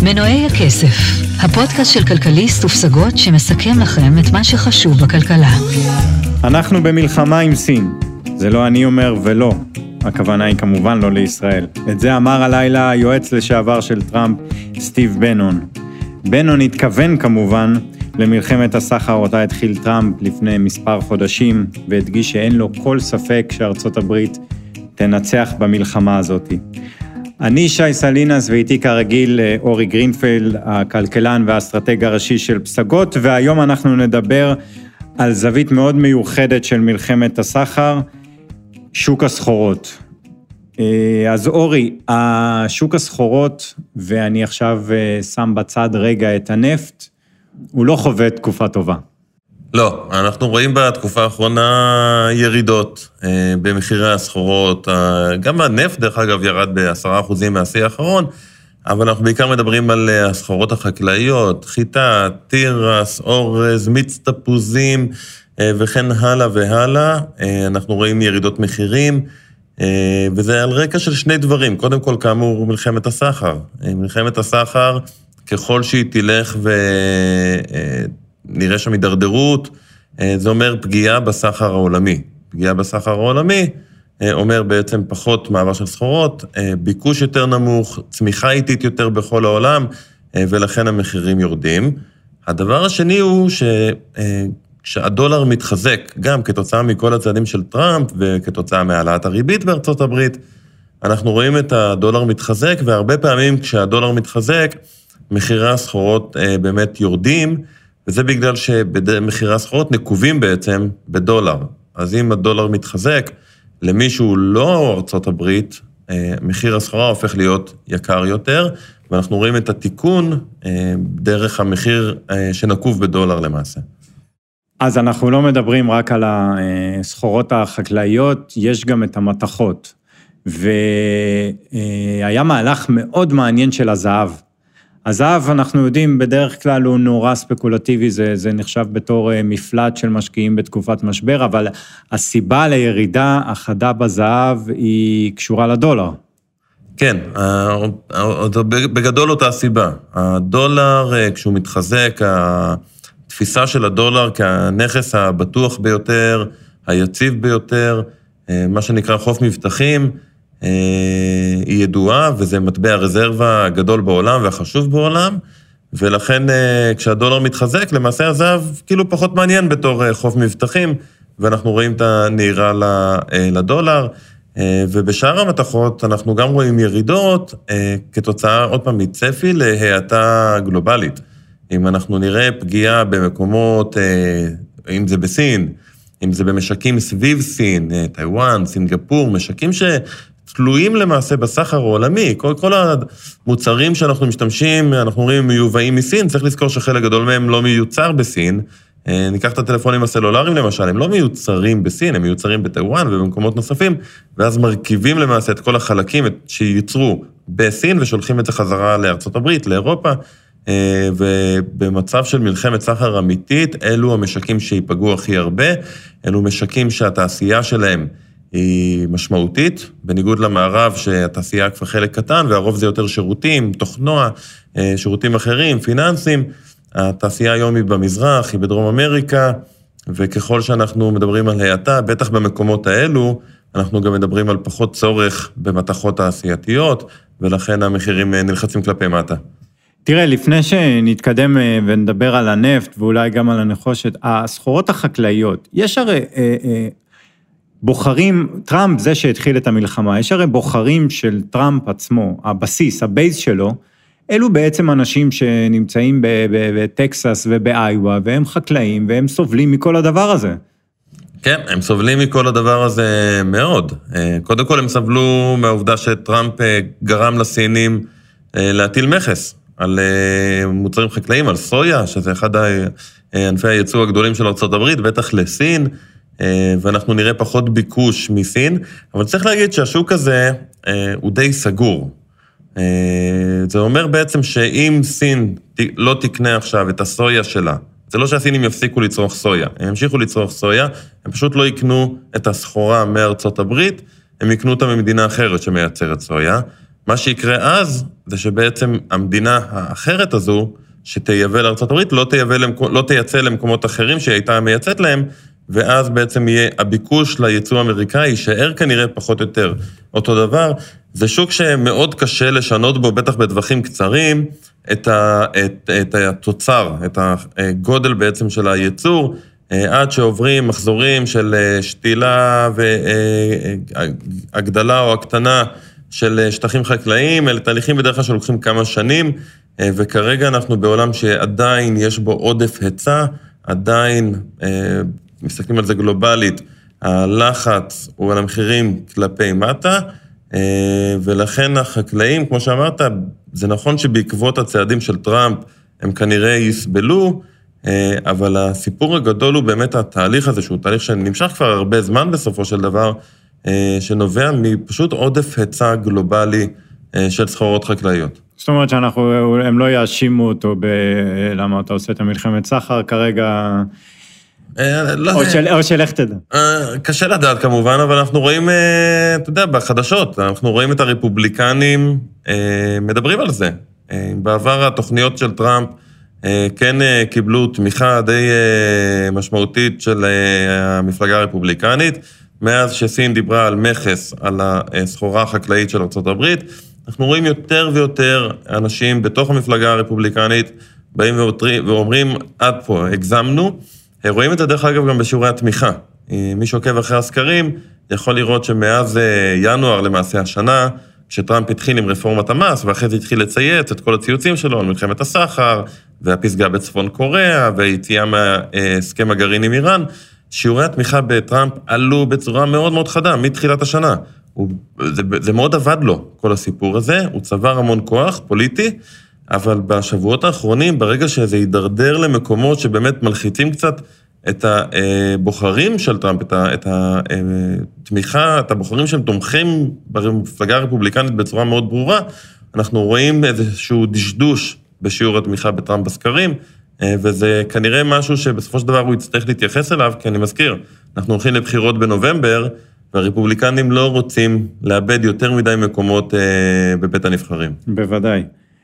מנועי הכסף, הפודקאסט של כלכליסט ופסגות שמסכם לכם את מה שחשוב בכלכלה. אנחנו במלחמה עם סין. זה לא אני אומר ולא. הכוונה היא כמובן לא לישראל. את זה אמר הלילה היועץ לשעבר של טראמפ, סטיב בנון. בנון התכוון כמובן למלחמת הסחר אותה התחיל טראמפ לפני מספר חודשים, והדגיש שאין לו כל ספק שארצות הברית תנצח במלחמה הזאת. אני שי סלינס ואיתי כרגיל אורי גרינפלד, הכלכלן והאסטרטג הראשי של פסגות, והיום אנחנו נדבר על זווית מאוד מיוחדת של מלחמת הסחר, שוק הסחורות. אז אורי, השוק הסחורות, ואני עכשיו שם בצד רגע את הנפט, הוא לא חווה תקופה טובה. לא, אנחנו רואים בתקופה האחרונה ירידות במחירי הסחורות, גם הנפט דרך אגב ירד ב10% מהשיא האחרון, אבל אנחנו בעיקר מדברים על הסחורות החקלאיות, חיטה, תירס, אורז, מיץ תפוזים וכן הלאה והלאה. אנחנו רואים ירידות מחירים, וזה על רקע של שני דברים. קודם כל, כאמור, מלחמת הסחר. מלחמת הסחר, ככל שהיא תלך ונראה שם הידרדרות, זה אומר פגיעה בסחר העולמי. פגיעה בסחר העולמי אומר בעצם פחות מעבר של סחורות, ביקוש יותר נמוך, צמיחה איטית יותר בכל העולם, ולכן המחירים יורדים. הדבר השני הוא כשהדולר מתחזק, גם כתוצאה מכל הצעדים של טראמפ, וכתוצאה מהעלאת הריבית בארצות הברית, אנחנו רואים את הדולר מתחזק, והרבה פעמים כשהדולר מתחזק, מחירי הסחורות באמת יורדים, וזה בגלל שמחירי הסחורות נקובים בעצם בדולר. אז אם הדולר מתחזק, למישהו לא ארצות הברית, מחיר הסחורה הופך להיות יקר יותר, ואנחנו רואים את התיקון דרך המחיר שנקוב בדולר למעשה. אז אנחנו לא מדברים רק על הסחורות החקלאיות, יש גם את המתכות. והיה מהלך מאוד מעניין של הזהב. הזהב, אנחנו יודעים, בדרך כלל הוא נורא ספקולטיבי, זה נחשב בתור מפלט של משקיעים בתקופת משבר, אבל הסיבה לירידה החדה בזהב היא קשורה לדולר. כן, בגדול אותה הסיבה. הדולר, כשהוא מתחזק, התפיסה של הדולר כנכס הבטוח ביותר, היציב ביותר, מה שנקרא חוף מבטחים, היא ידועה, וזה מטבע רזרבה הגדול בעולם והחשוב בעולם, ולכן כשהדולר מתחזק, למעשה הזהב כאילו פחות מעניין בתור חוף מבטחים, ואנחנו רואים את הנהירה לדולר, ובשאר המתכות אנחנו גם רואים ירידות, כתוצאה עוד פעם מצפי להאטה גלובלית. אם אנחנו נראה פגיעה במקומות, אם זה בסין, אם זה במשקים סביב סין, טיואן, סינגפור, משקים שתלויים למעשה בסחר העולמי, כל המוצרים שאנחנו משתמשים, אנחנו רואים מיובאים מסין, צריך לזכור שחלק גדול מהם לא מיוצר בסין, ניקח את הטלפונים הסלולריים למשל, הם לא מיוצרים בסין, הם מיוצרים בטיואן ובמקומות נוספים, ואז מרכיבים למעשה את כל החלקים שייצרו בסין, ושולחים את זה חזרה לארצות הברית, לאירופה, ובמצב של מלחמת סחר אמיתית, אלו המשקים שיפגעו הכי הרבה, אלו משקים שהתעשייה שלהם היא משמעותית, בניגוד למערב שהתעשייה כבר חלק קטן, והרוב זה יותר שירותים, תוכנוע, שירותים אחרים, פיננסים, התעשייה היום היא במזרח, היא בדרום אמריקה, וככל שאנחנו מדברים על האטה, בטח במקומות האלו, אנחנו גם מדברים על פחות צורך במתכות תעשייתיות, ולכן המחירים נלחצים כלפי מטה. תראה, לפני שנתקדם ונדבר על הנפט, ואולי גם על הנחושת, הסחורות החקלאיות, יש הרי בוחרים, טראמפ זה שהתחיל את המלחמה, יש הרי בוחרים של טראמפ עצמו, הבסיס, הבייס שלו, אלו בעצם אנשים שנמצאים בטקסס ובאיווה, והם חקלאים, והם סובלים מכל הדבר הזה. כן, הם סובלים מכל הדבר הזה מאוד. קודם כל הם סבלו מהעובדה שטראמפ גרם לסינים להטיל מכס. על מוצרים חקלאיים, על סויה, שזה אחד ענפי הייצוא הגדולים של ארצות הברית, בטח לסין, ואנחנו נראה פחות ביקוש מסין, אבל צריך להגיד שהשוק הזה הוא די סגור. זה אומר בעצם שאם סין לא תקנה עכשיו את הסויה שלה, זה לא שהסינים יפסיקו לצרוך סויה, הם ימשיכו לצרוך סויה, הם פשוט לא יקנו את הסחורה מארצות הברית, הם יקנו אותה ממדינה אחרת שמייצרת סויה, מה שיקרה אז, זה שבעצם המדינה האחרת הזו, שתייבא לארצות הברית, לא תייצא למקומות אחרים שהיא הייתה מייצאת להם, ואז בעצם יהיה הביקוש לייצוא האמריקאי, יישאר כנראה פחות או יותר אותו דבר. זה שוק שמאוד קשה לשנות בו, בטח בטווחים קצרים, את התוצר, את הגודל בעצם של הייצור, עד שעוברים מחזורים של שתילה והגדלה או הקטנה של שטחים חקלאיים, אלה תהליכים בדרך כלל שלוקחים כמה שנים, וכרגע אנחנו בעולם שעדיין יש בו עודף היצע, עדיין מסתכלים על זה גלובלית, הלחץ הוא על המחירים כלפי מטה, ולכן החקלאים, כמו שאמרת, זה נכון שבעקבות הצעדים של טראמפ הם כנראה יסבלו, אבל הסיפור הגדול הוא באמת התהליך הזה, שהוא תהליך שנמשך כבר הרבה זמן בסופו של דבר, שנובע מפשוט עודף היצע גלובלי של סחורות חקלאיות. זאת אומרת שהם לא יאשימו אותו למה אתה עושה את המלחמת סחר כרגע, או שלך תדע. קשה לדעת כמובן, אבל אנחנו רואים, אתה יודע, בחדשות, אנחנו רואים את הרפובליקנים מדברים על זה. בעבר התוכניות של טראמפ כן קיבלו תמיכה די משמעותית של המפלגה הרפובליקנית, מאז שסין דיברה על מכס, על הסחורה החקלאית של ארצות הברית, אנחנו רואים יותר ויותר אנשים בתוך המפלגה הרפובליקנית, באים ואומרים, עד פה, הגזמנו, רואים את זה דרך אגב גם בשיעורי התמיכה. מי שעוקב אחרי הסקרים, יכול לראות שמאז ינואר למעשה השנה, כשטראמפ התחיל עם רפורמת המס, ואחרי זה התחיל לצייץ את כל הציוצים שלו על מלחמת הסחר, והפסגה בצפון קוריאה, והיציאה מהסכם הגרעין עם איראן, שיעורי התמיכה בטראמפ עלו בצורה מאוד מאוד חדה, מתחילת השנה. זה מאוד עבד לו, כל הסיפור הזה, הוא צבר המון כוח פוליטי, אבל בשבועות האחרונים, ברגע שזה יידרדר למקומות שבאמת מלחיצים קצת את הבוחרים של טראמפ, את התמיכה, את הבוחרים שהם תומכים במפלגה הרפובליקנית בצורה מאוד ברורה, אנחנו רואים איזשהו דשדוש בשיעור התמיכה בטראמפ בסקרים, וזה כנראה משהו שבסופו של דבר הוא יצטרך להתייחס אליו, כי אני מזכיר, אנחנו הולכים לבחירות בנובמבר, והרפובליקנים לא רוצים לאבד יותר מדי מקומות בבית הנבחרים. בוודאי.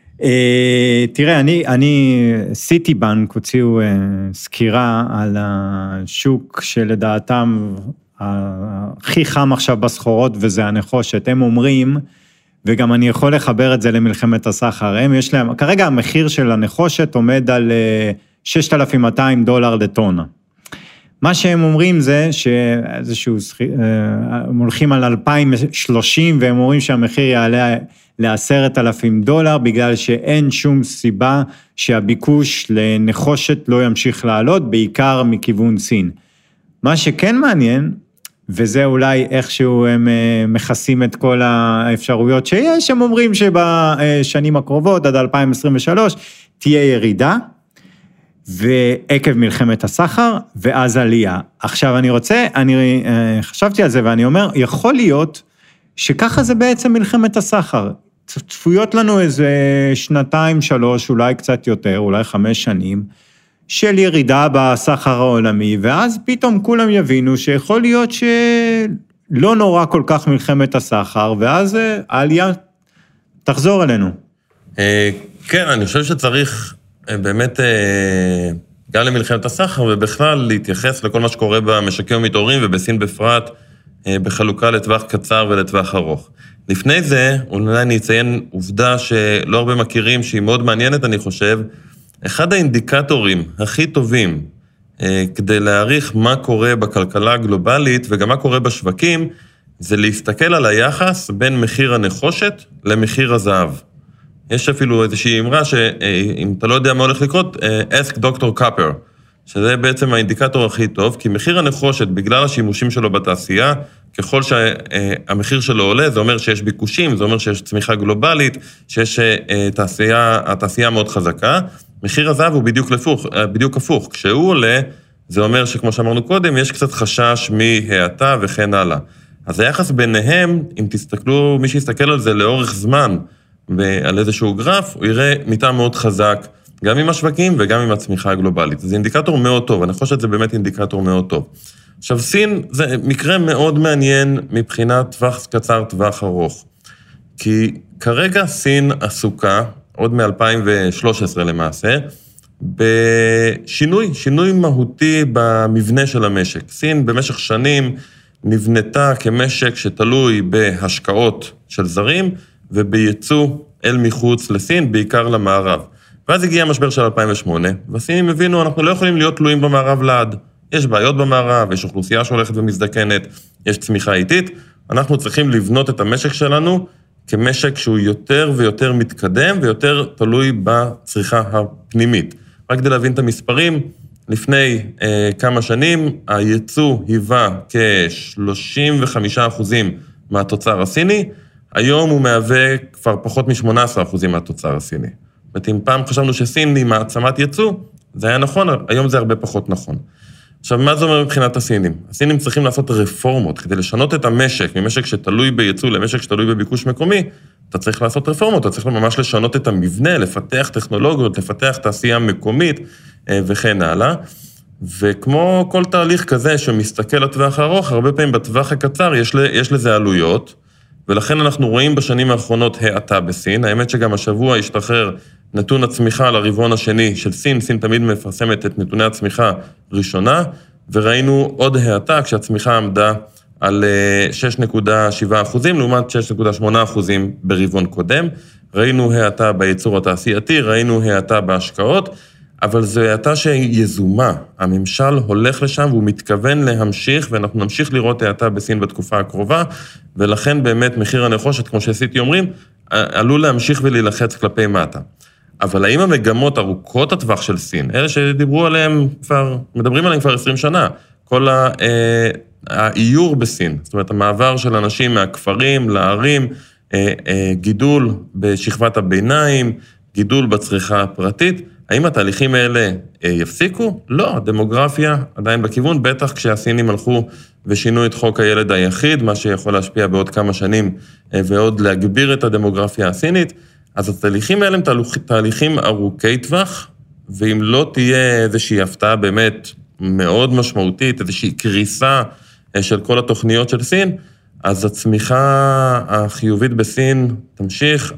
תראה, סיטי בנק הוציאו סקירה על השוק שלדעתם הכי חם עכשיו בסחורות, וזה הנחושת. הם אומרים, וגם אני יכול לחבר את זה למלחמת הסחר, יש להם, כרגע המחיר של הנחושת עומד על $6,200 לטונה. מה שהם אומרים זה שאיזשהו, הם הולכים על 2030, והם אומרים שהמחיר יעלה $10,000, בגלל שאין שום סיבה שהביקוש לנחושת לא ימשיך לעלות, בעיקר מכיוון סין. מה שכן מעניין, וזה אולי איכשהו הם מכסים את כל האפשרויות שיש, הם אומרים שבשנים הקרובות, עד 2023, תהיה ירידה, ועקב מלחמת הסחר, ואז עלייה. עכשיו אני חשבתי על זה, ואני אומר, יכול להיות שככה זה בעצם מלחמת הסחר. צפויות לנו איזה 2-3, אולי קצת יותר, אולי 5 שנים, של ירידה בסחר העולמי, ואז פתאום כולם יבינו שיכול להיות שלא נורא כל כך מלחמת הסחר, ואז העלייה תחזור אלינו. כן, אני חושב שצריך באמת גם למלחמת הסחר, ובכלל להתייחס לכל מה שקורה במשקים המתעוררים, ובסין בפרט, בחלוקה לטווח קצר ולטווח ארוך. לפני זה, אולי אני אציין עובדה שלא הרבה מכירים, שהיא מאוד מעניינת, אני חושב, אחד האינדיקטורים הכי טובים כדי להעריך מה קורה בכלכלה הגלובלית וגם מה קורה בשווקים, זה להסתכל על היחס בין מחיר הנחושת למחיר הזהב. יש אפילו איזושהי אמרה שאם אתה לא יודע מה הולך לקרות, ask Dr. Copper, שזה בעצם האינדיקטור הכי טוב, כי מחיר הנחושת, בגלל השימושים שלו בתעשייה, ככל שהמחיר שלו עולה, זה אומר שיש ביקושים, זה אומר שיש צמיחה גלובלית, שיש התעשייה מאוד חזקה, מחיר הזהב הוא בדיוק הפוך. כשהוא עולה, זה אומר שכמו שאמרנו קודם, יש קצת חשש מהאטה וכן הלאה. אז היחס ביניהם, אם תסתכלו, מי שיסתכל על זה לאורך זמן, ועל איזשהו גרף, הוא יראה מיטה מאוד חזק, גם עם השווקים וגם עם הצמיחה הגלובלית. זה אינדיקטור מאוד טוב, אני חושב שזה באמת אינדיקטור מאוד טוב. עכשיו, סין זה מקרה מאוד מעניין מבחינת טווח קצר, טווח ארוך. כי כרגע סין עסוקה, עוד מ-2013 למעשה, בשינוי מהותי במבנה של המשק. סין במשך שנים נבנתה כמשק שתלוי בהשקעות של זרים, ובייצוא אל מחוץ לסין, בעיקר למערב. ואז הגיע המשבר של 2008, והסינים הבינו, אנחנו לא יכולים להיות תלויים במערב לעד. יש בעיות במערב, יש אוכלוסייה שהולכת ומזדקנת, יש צמיחה איטית, אנחנו צריכים לבנות את המשק שלנו כמשק שהוא יותר ויותר מתקדם, ויותר תלוי בצריכה הפנימית. רק כדי להבין את המספרים, לפני כמה שנים, הייצוא היווה כ-35% מהתוצר הסיני, היום הוא מהווה כבר פחות מ-18% מהתוצר הסיני. זאת אומרת, אם פעם חשבנו שסין היא מעצמת ייצוא, זה היה נכון, היום זה הרבה פחות נכון. עכשיו, מה זה אומר מבחינת הסינים? הסינים צריכים לעשות רפורמות, כדי לשנות את המשק, ממשק שתלוי בייצוא למשק שתלוי בביקוש מקומי, אתה צריך לעשות רפורמות, אתה צריך ממש לשנות את המבנה, לפתח טכנולוגיות, לפתח תעשייה מקומית וכן הלאה. וכמו כל תהליך כזה שמסתכל לטווח הארוך, הרבה פעמים בטווח הקצר יש לזה עלויות, ולכן אנחנו רואים בשנים האחרונות האטה בסין. האמת שגם השבוע השתחרר נתון הצמיחה לרבעון השני של סין. סין תמיד מפרסמת את נתוני הצמיחה ראשונה, וראינו עוד האטה כשהצמיחה עמדה על 6.7%, לעומת 6.8% ברבעון קודם. ראינו האטה בייצור התעשייתי, ראינו האטה בהשקעות, אבל זו האטה שהיא יזומה. הממשל הולך לשם והוא מתכוון להמשיך, ואנחנו נמשיך לראות האטה בסין בתקופה הקרובה, ולכן באמת מחיר הנחושת, כמו שעשיתי אומרים, עלול להמשיך ולהילחץ כלפי מטה. אבל האם המגמות ארוכות הטווח של סין, אלה שדיברו עליהם כבר, מדברים עליהם כבר 20 שנה, כל האיור בסין, זאת אומרת, המעבר של אנשים מהכפרים לערים, גידול בשכבת הביניים, גידול בצריכה הפרטית, האם התהליכים האלה יפסיקו? לא, הדמוגרפיה עדיין בכיוון, בטח כשהסינים הלכו ושינו את חוק הילד היחיד, מה שיכול להשפיע בעוד כמה שנים ועוד להגביר את הדמוגרפיה הסינית, אז התהליכים האלה הם תהליכים ארוכי טווח, ואם לא תהיה איזושהי הפתעה באמת מאוד משמעותית, איזושהי קריסה של כל התוכניות של סין, אז הצמיחה החיובית בסין תמשיך,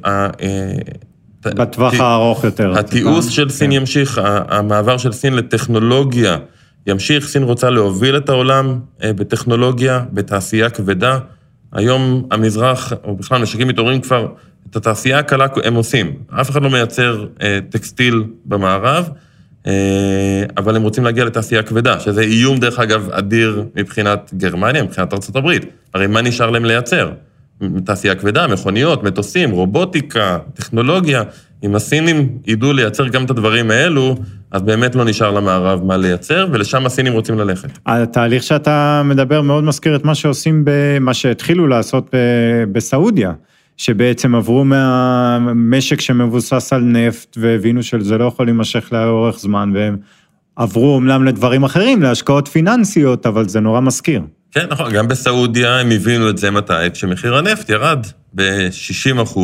בטווח הארוך יותר. התיעוש של סין ימשיך, המעבר של סין לטכנולוגיה ימשיך, סין רוצה להוביל את העולם בטכנולוגיה, בתעשייה כבדה. היום המזרח, או בכלל משקים מתעוררים כבר, את התעשייה הקלה הם עושים. אף אחד לא מייצר טקסטיל במערב, אבל הם רוצים להגיע לתעשייה כבדה, שזה איום דרך אגב אדיר מבחינת גרמניה, מבחינת ארצות הברית. הרי מה נשאר להם לייצר? תעשייה כבדה, מכוניות, מטוסים, רובוטיקה, טכנולוגיה. אם הסינים ידעו לייצר גם את הדברים האלו, אז באמת לא נשאר למערב מה לייצר, ולשם הסינים רוצים ללכת. התהליך שאתה מדבר מאוד מזכיר את מה שעושים, מה שהתחילו לעשות בסעודיה, שבעצם עברו מהמשק שמבוסס על נפט, והבינו שזה לא יכול להימשך לאורך זמן, והם עברו אומנם לדברים אחרים, להשקעות פיננסיות, אבל זה נורא מזכיר. כן, נכון, גם בסעודיה הם הבינו את זה מתי, כשמחיר הנפט ירד ב-60%,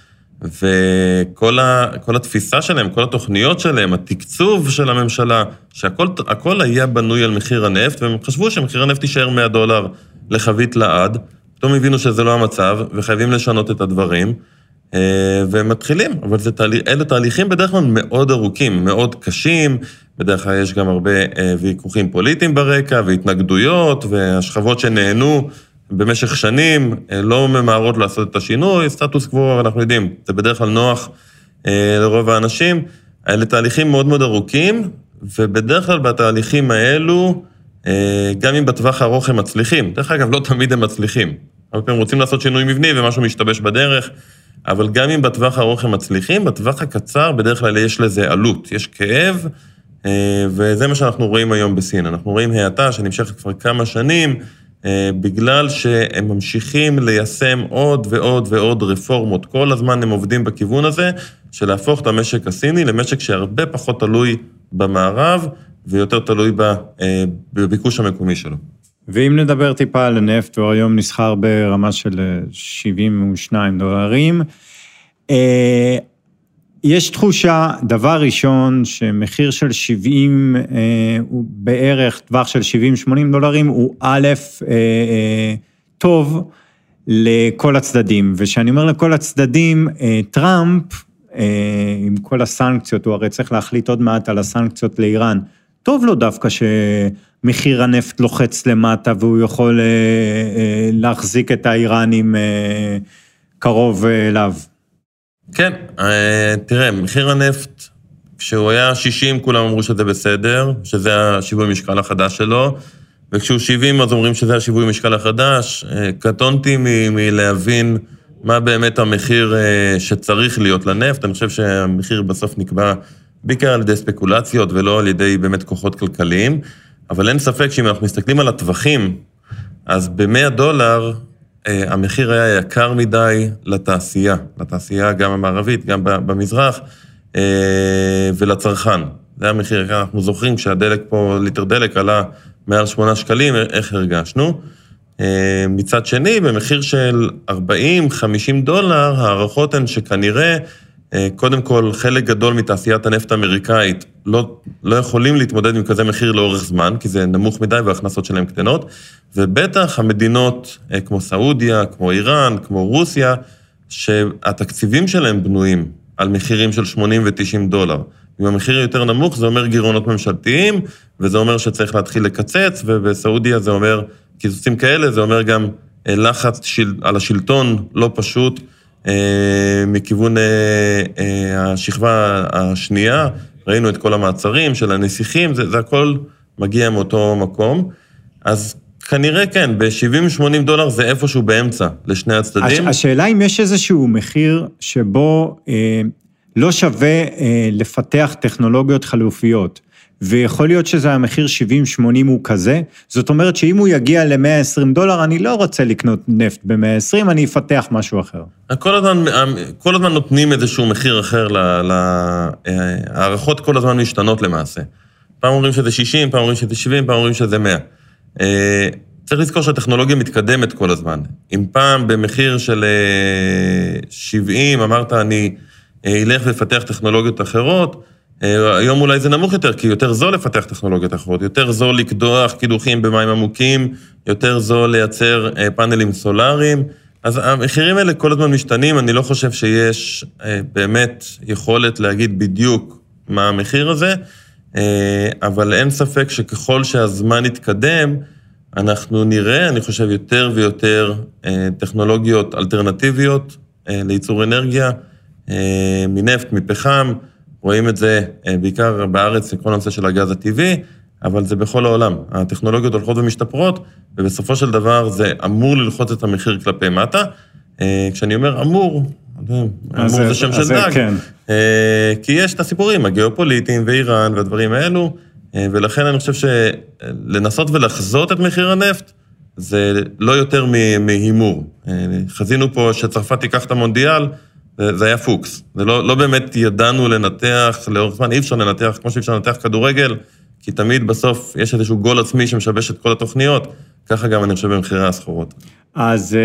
וכל התפיסה שלהם, כל התוכניות שלהם, התקצוב של הממשלה, שהכל היה בנוי על מחיר הנפט, והם חשבו שמחיר הנפט יישאר $100 לחבית לעד, פתאום הבינו שזה לא המצב, וחייבים לשנות את הדברים, והם מתחילים, אבל אלה תהליכים בדרך כלל מאוד ארוכים, מאוד קשים, בדרך כלל יש גם הרבה ויכוחים פוליטיים ברקע, והתנגדויות, והשכבות שנהנו במשך שנים, לא ממהרות לעשות את השינוי, סטטוס קוו, אנחנו יודעים, זה בדרך כלל נוח לרוב האנשים, אלה תהליכים מאוד מאוד ארוכים, ובדרך כלל בתהליכים האלו, גם אם בטווח הארוך הם מצליחים, דרך אגב לא תמיד הם מצליחים, הרבה פעמים רוצים לעשות שינוי מבני ומשהו משתבש בדרך, אבל גם אם בטווח הארוך הם מצליחים, בטווח הקצר בדרך כלל יש לזה עלות, יש כאב, וזה מה שאנחנו רואים היום בסין. אנחנו רואים האטה שנמשכת כבר כמה שנים, בגלל שהם ממשיכים ליישם עוד ועוד ועוד רפורמות. כל הזמן הם עובדים בכיוון הזה, של להפוך את המשק הסיני למשק שהרבה פחות תלוי במערב, ויותר תלוי בביקוש המקומי שלו. ואם נדבר טיפה על הנפט, הוא היום נסחר ברמה של $72, יש תחושה, דבר ראשון, שמחיר של 70, הוא בערך טווח של $70-80, הוא א', טוב, לכל הצדדים, ושאני אומר לכל הצדדים, טראמפ, עם כל הסנקציות, הוא הרי צריך להחליט עוד מעט על הסנקציות לאיראן, טוב לו דווקא שמחיר הנפט לוחץ למטה, והוא יכול להחזיק את האיראנים קרוב אליו. כן, תראה, מחיר הנפט, כשהוא היה 60, כולם אמרו שזה בסדר, שזה השיווי משקל החדש שלו, וכשהוא 70, אז אומרים שזה השיווי משקל החדש. קטונתי מלהבין מה באמת המחיר שצריך להיות לנפט. אני חושב שהמחיר בסוף נקבע בעיקר על ידי ספקולציות, ולא על ידי באמת כוחות כלכליים. אבל אין ספק שאם אנחנו מסתכלים על הטווחים, אז ב$100, המחיר היה יקר מדי לתעשייה גם המערבית, גם במזרח, ולצרכן. זה המחיר יקר. אנחנו זוכרים שהדלק פה, ליטר דלק עלה מעל 8 שקלים, איך הרגשנו? מצד שני, במחיר של $40-50, הערכות הן שכנראה, קודם כל, חלק גדול מתעשיית הנפט האמריקאית לא יכולים להתמודד עם כזה מחיר לאורך זמן, כי זה נמוך מדי וההכנסות שלהם קטנות, ובטח המדינות כמו סעודיה, כמו איראן, כמו רוסיה, שהתקציבים שלהם בנויים על מחירים של $80 ו-90. אם המחיר יותר נמוך, זה אומר גירעונות ממשלתיים, וזה אומר שצריך להתחיל לקצץ, ובסעודיה זה אומר, קיצוצים כאלה, זה אומר גם לחץ על השלטון לא פשוט, מכיוון השכבה השנייה, ראינו את כל המעצרים של הנסיכים, זה הכל מגיע מאותו מקום, אז כנראה כן, $70-80 זה איפשהו באמצע לשני הצדדים. השאלה אם יש איזשהו מחיר שבו לא שווה לפתח טכנולוגיות חלופיות, ויכול להיות שזה המחיר 70-80 הוא כזה, זאת אומרת שאם הוא יגיע ל$120, אני לא רוצה לקנות נפט ב$120, אני אפתח משהו אחר. כל הזמן נותנים איזשהו מחיר אחר, הערכות כל הזמן משתנות למעשה. פעם אומרים שזה 60, פעם אומרים שזה 70, פעם אומרים שזה 100. צריך לזכור שהטכנולוגיה מתקדמת כל הזמן. אם פעם במחיר של 70 אמרת אני אלך לפתח טכנולוגיות אחרות, היום אולי זה נמוך יותר, כי יותר זול לפתח טכנולוגיות אחרות, יותר זול לקדוח קידוחים במים עמוקים, יותר זול לייצר פאנלים סולאריים, אז המחירים האלה כל הזמן משתנים, אני לא חושב שיש באמת יכולת להגיד בדיוק מה המחיר הזה, אבל אין ספק שככל שהזמן יתקדם, אנחנו נראה, אני חושב, יותר ויותר טכנולוגיות אלטרנטיביות לייצור אנרגיה, מנפט, מפחם, רואים את זה בעיקר בארץ, כל הנושא של הגז הטבעי, אבל זה בכל העולם. הטכנולוגיות הולכות ומשתפרות, ובסופו של דבר זה אמור ללחוץ את המחיר כלפי מטה. כשאני אומר אמור זה שם של דג. כן. כי יש את הסיפורים, הגיאופוליטיים ואיראן והדברים האלו, ולכן אני חושב שלנסות ולחזות את מחיר הנפט, זה לא יותר מהימור. חזינו פה שצרפת תיקח את המונדיאל, זה היה פוקס. זה לא באמת ידענו לנתח לאורך זמן, אי אפשר לנתח, כמו שאי אפשר לנתח כדורגל, כי תמיד בסוף יש איזשהו גול עצמי שמשבש את כל התוכניות, ככה גם אני חושב במחירי הסחורות. אז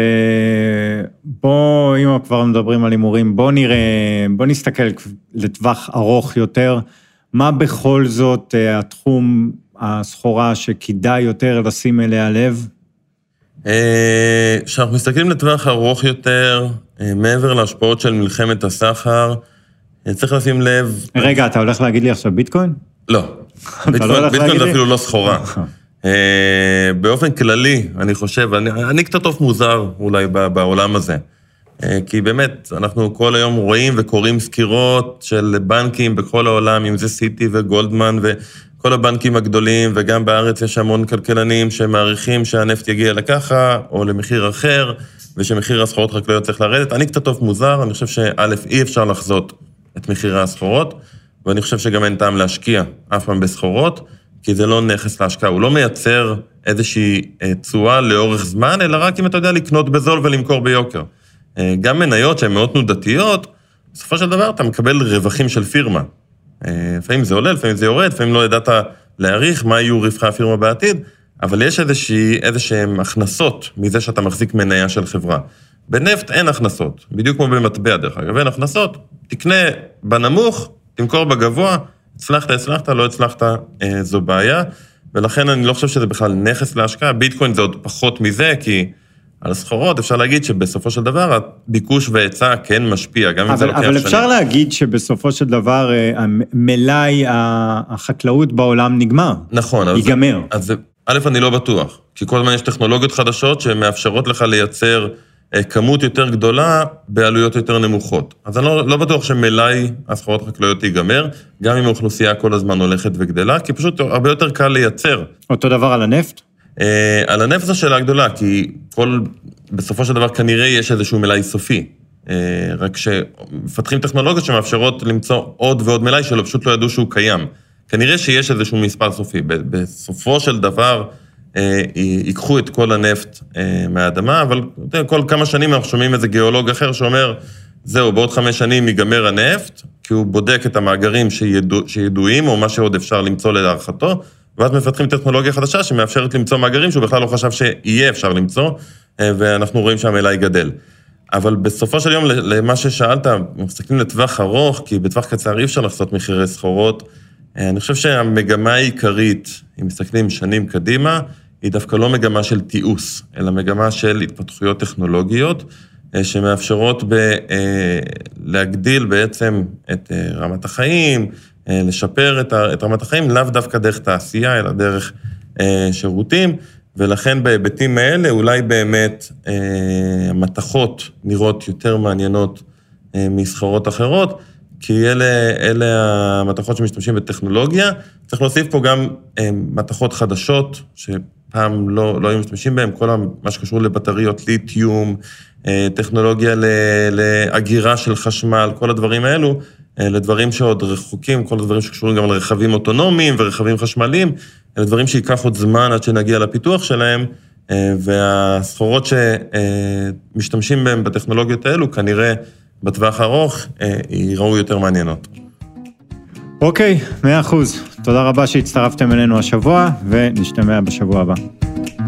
בוא, אם כבר מדברים על הימורים, בוא נסתכל לטווח ארוך יותר, מה בכל זאת התחום הסחורה שכדאי יותר לשים אליה לב? כשאנחנו מסתכלים לטווח ארוך יותר, מעבר להשפעות של מלחמת הסחר, צריך לשים לב... רגע, אתה הולך להגיד לי עכשיו ביטקוין? לא. ביטקוין זה אפילו לא סחורה. באופן כללי, אני חושב, אני קצת טוב מוזר אולי בעולם הזה. כי באמת, אנחנו כל היום רואים וקוראים סקירות של בנקים בכל העולם, אם זה סיטי וגולדמן וכל הבנקים הגדולים, וגם בארץ יש המון כלכלנים שמעריכים שהנפט יגיע לככה או למחיר אחר, ושמחיר הסחורות חקלאיות צריך לרדת. אני קצת טוב מוזר, אני חושב שא' אי אפשר לחזות את מחירי הסחורות, ואני חושב שגם אין טעם להשקיע אף פעם בסחורות, כי זה לא נכס להשקעה, הוא לא מייצר איזושהי תשואה לאורך זמן, אלא רק אם אתה יודע לקנות בזול ולמכור ביוקר. גם מניות שהן מאוד תנודתיות, בסופו של דבר אתה מקבל רווחים של פירמה. לפעמים זה עולה, לפעמים זה יורד, לפעמים לא ידעת להעריך מה יהיו רווחי הפירמה בעתיד, אבל יש איזשהן הכנסות מזה שאתה מחזיק מניה של חברה. בנפט אין הכנסות, בדיוק כמו במטבע דרך אגב, אין הכנסות, תקנה בנמוך, תמכור בגבוה, הצלחת, לא הצלחת, זו בעיה, ולכן אני לא חושב שזה בכלל נכס להשקעה, ביטקוין זה עוד פחות מזה, כי על הסחורות, אפשר להגיד שבסופו של דבר, הביקוש והיצע כן משפיע, גם אם זה לוקח שנים. אבל אפשר להגיד שבסופו של דבר, מלאי החקלאות בעולם נגמר. נכון. ייגמר. אז א', אני לא בטוח, כי כל הזמן יש טכנולוגיות חדשות שמאפשרות לך לייצר כמות יותר גדולה בעלויות יותר נמוכות. אז אני לא בטוח שמלאי הסחורות החקלאיות ייגמר, גם אם האוכלוסייה כל הזמן הולכת וגדלה, כי פשוט הרבה יותר קל לייצר. אותו דבר על הנפט? על הנפט זו שאלה גדולה, כי בסופו של דבר כנראה יש איזשהו מלאי סופי. רק שמפתחים טכנולוגיות שמאפשרות למצוא עוד ועוד מלאי שלא פשוט לא ידעו שהוא קיים. כנראה שיש איזשהו מספר סופי. בסופו של דבר ייקחו את כל הנפט מהאדמה, אבל כל כמה שנים אנחנו שומעים איזה גיאולוג אחר שאומר, זהו, בעוד 5 שנים ייגמר הנפט, כי הוא בודק את המאגרים שידועים, או מה שעוד אפשר למצוא להערכתו, ואז מפתחים טכנולוגיה חדשה שמאפשרת למצוא מאגרים שהוא בכלל לא חשב שיהיה אפשר למצוא, ואנחנו רואים שהמלאי גדל. אבל בסופו של יום, למה ששאלת, מסתכלים לטווח ארוך, כי בטווח קצר אי אפשר לחסות מחירי סחורות. אני חושב שהמגמה העיקרית, אם מסתכלים שנים קדימה, היא דווקא לא מגמה של תיעוש, אלא מגמה של התפתחויות טכנולוגיות, שמאפשרות להגדיל בעצם את רמת החיים, לשפר את רמת החיים, לאו דווקא דרך תעשייה, אלא דרך שירותים, ולכן בהיבטים האלה אולי באמת המתכות נראות יותר מעניינות מסחרות אחרות, כי אלה המתכות שמשתמשים בטכנולוגיה. צריך להוסיף פה גם מתכות חדשות, שפעם לא היו משתמשים בהם, כל מה שקשור לבטריות ליתיום, טכנולוגיה לאגירה של חשמל, כל הדברים האלו, לדברים שעוד רחוקים, כל הדברים שקשורים גם לרכבים אוטונומיים ורכבים חשמליים, אלה דברים שיקח עוד זמן עד שנגיע לפיתוח שלהם, והסחורות שמשתמשים בהם בטכנולוגיות האלו, כנראה בטווח הארוך, ייראו יותר מעניינות. אוקיי, 100%. תודה רבה שהצטרפתם אלינו השבוע, ונשתמע בשבוע הבא.